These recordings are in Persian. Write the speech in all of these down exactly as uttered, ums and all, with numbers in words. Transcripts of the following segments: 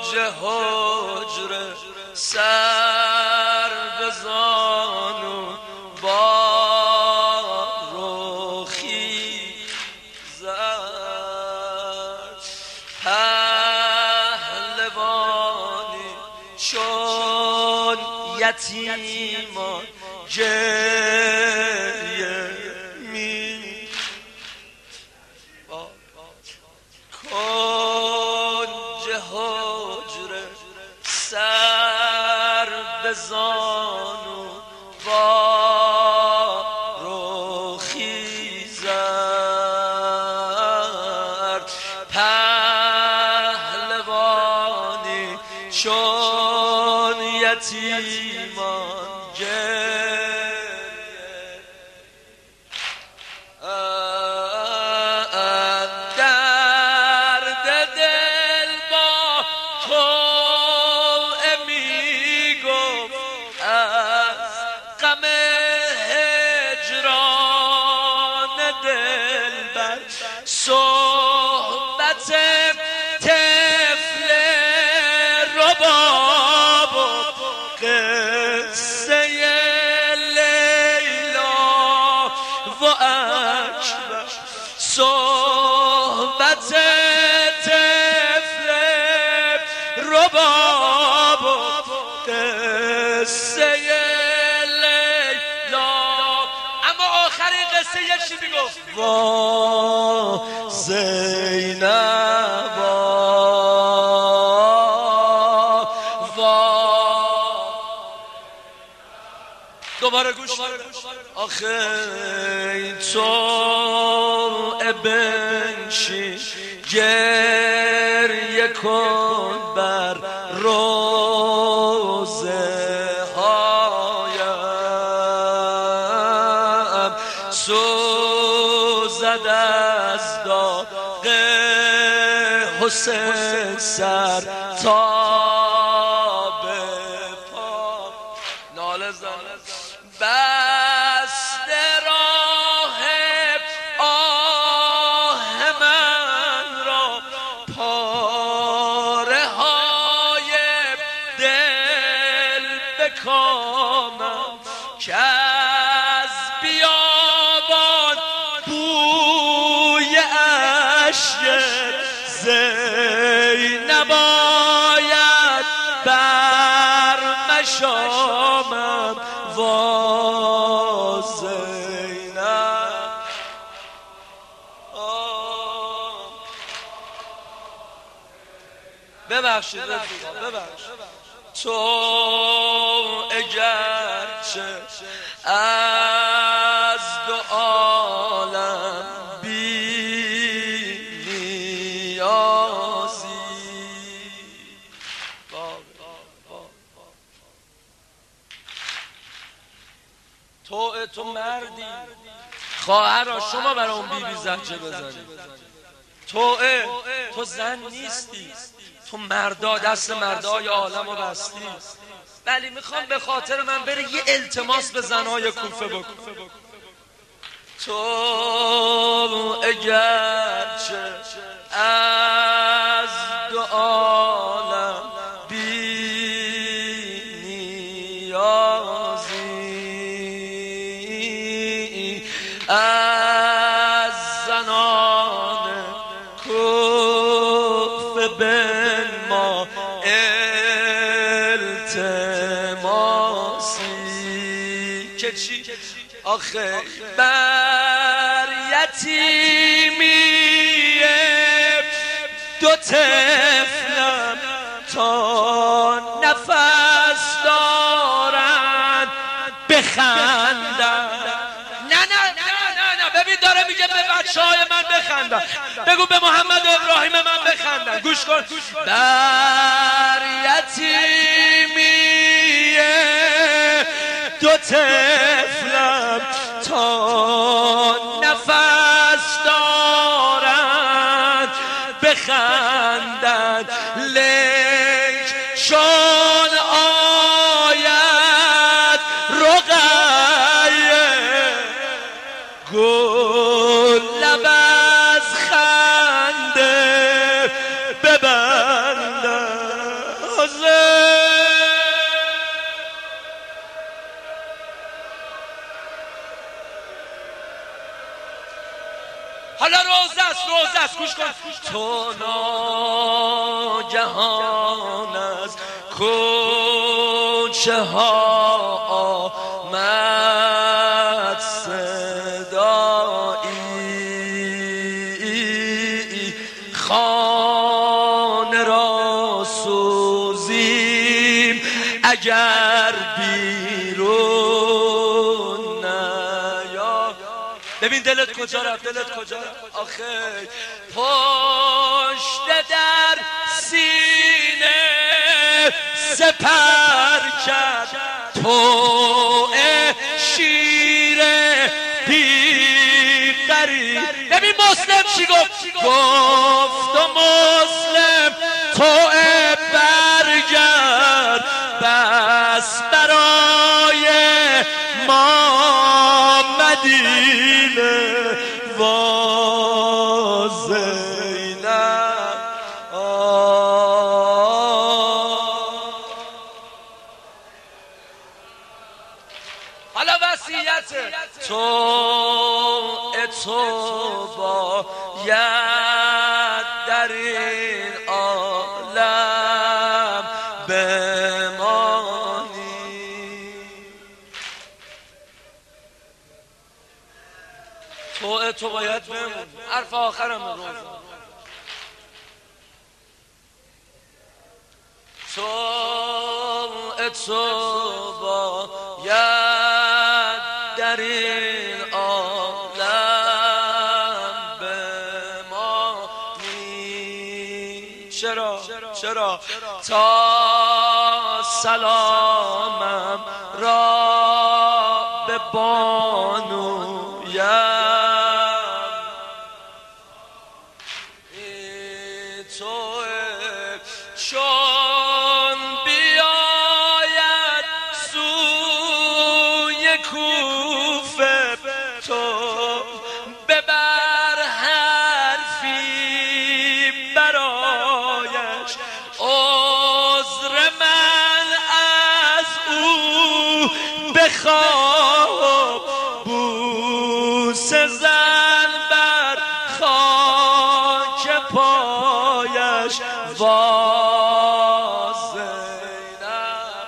حجره سر به زانو با روخی زد پهلوانی چون یتیمان گریه می کنج حجره سر به زانو با روخی زد پهلوانی چون یتیمان صحبت طفل رباب و قصه لیلا و اکبر صحبت طفل رباب و قصه لیلا. اما آخرین قصه یه چی میگفت؟ زینبا دوباره گوش آخه تو بنشین گریه کن بر روزه هایم سوزد از داغ حسین سر تا به پا ناله زن بسته راه آه من را پاره های دل بکامم که از بیابان بوی اشک زینب آید بر مشامم وا زینب. ببخشید ببخشید تو اگرچه از دو عالم بی نیازی تو تو مردی خواهرا شما برای اون بیبی زجه بزنید. تو تو زن نیستی، تو مردا دست مردای عالم رو بستی. ولی میخوام به خاطر من بره یه التماس به زنهای کوفه بکن. تو اگرچه از دو عالم بی نیازی از زنان کوفه بنما التماسی که چی؟ آخه بر یتیمی دو طفلم تا نفس دارن بخندن. نه نه نه نه نه ببین داره میگه به بچه های من بخندن. بگو به محمد و ابراهیم من بخندن. گوش کن. بر یتیمی دو طفلم تا نفس دارند بخندند لیک چون آید رقیه گل لب از خنده ببندند. کن. تو ناگهان از کوچه ها آمد صدایی، خانه را سوزیم اگر بیرون نیا. ببین دلت کجا رفت، دلت کجا رفت آخه. پشت در سینه سپر کرد تو شیر بیقری. ببین مسلم چی گفت؟ گفت و مسلم تو برگرد بس برای ما مدینه و زینب. حالا وصیت تو تو باید در این عالم بمانی. تو تو باید بمونی. حرف آخرم رو تو تو باید در این عالم بمانی. چرا؟ چرا؟ تا سلامم را به بانویم چون بیاید سوی کوفه تو ببر حرفی برایش عذر من از او بخواه. بوسه زن بر خاک پایش وا زینب.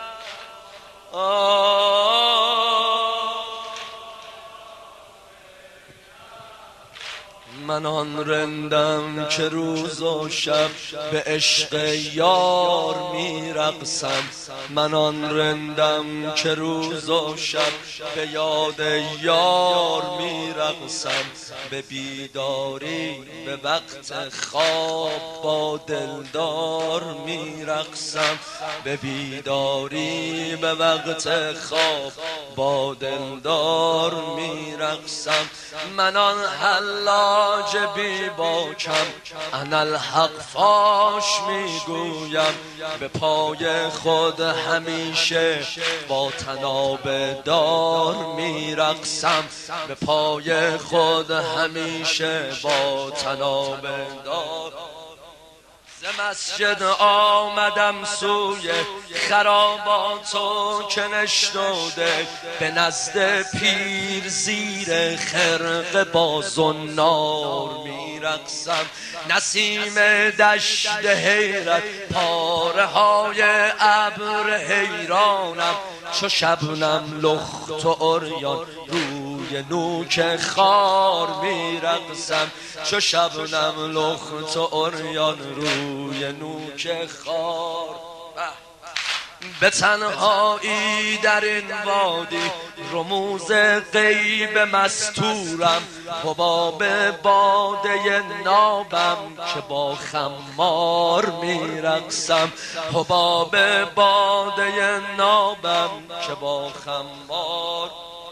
من آن رندم که روز و شب به عشق یار میرقصم. من آن رندم که روز و شب به یاد یار میرقصم. به بیداری به وقت خواب با دلدار میرقصم. به بیداری به وقت خواب با دلدار میرقصم. من آن حلاج بی باکم انالحق فاش میگویم. به پای خود همیشه با تناب دار میرقصم. به پای خود همیشه با تناب دار. ز مسجد آمدم سوی خرابات و کنشتوده. به نزد پیر زیر خرقه با زنار میرقصم. نسیم دشت حیرت پاره های ابر حیرانم. چو شبنم لخت و عریان روی نوک خار میرقصم. چو شبنم لخت و عریان روی نوک خار. به تنهایی در این وادی رموز غیب مستورم. حباب باده نابم که با خمار میرقصم. حباب باده نابم که با خمار.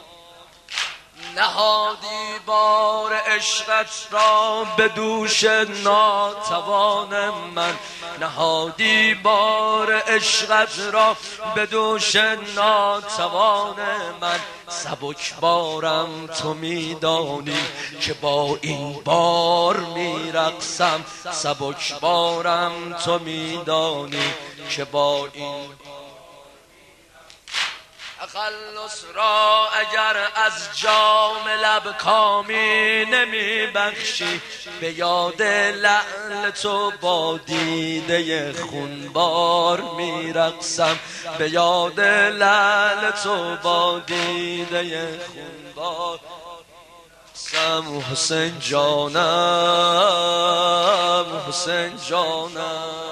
نهادی بار عشقت را به دوش ناتوان من. نهادی بار عشقت را به دوش ناتوان من. سبک بارم تو میدانی که با این بار میرقصم. سبک بارم تو میدانی که با این تخلص را اگر از جام لب کامی نمی بخشی، به یاد لعل تو با دیده خونبار می رقصم، به یاد لعل تو با دیده خونبار سم حسین جانم، حسین جانم.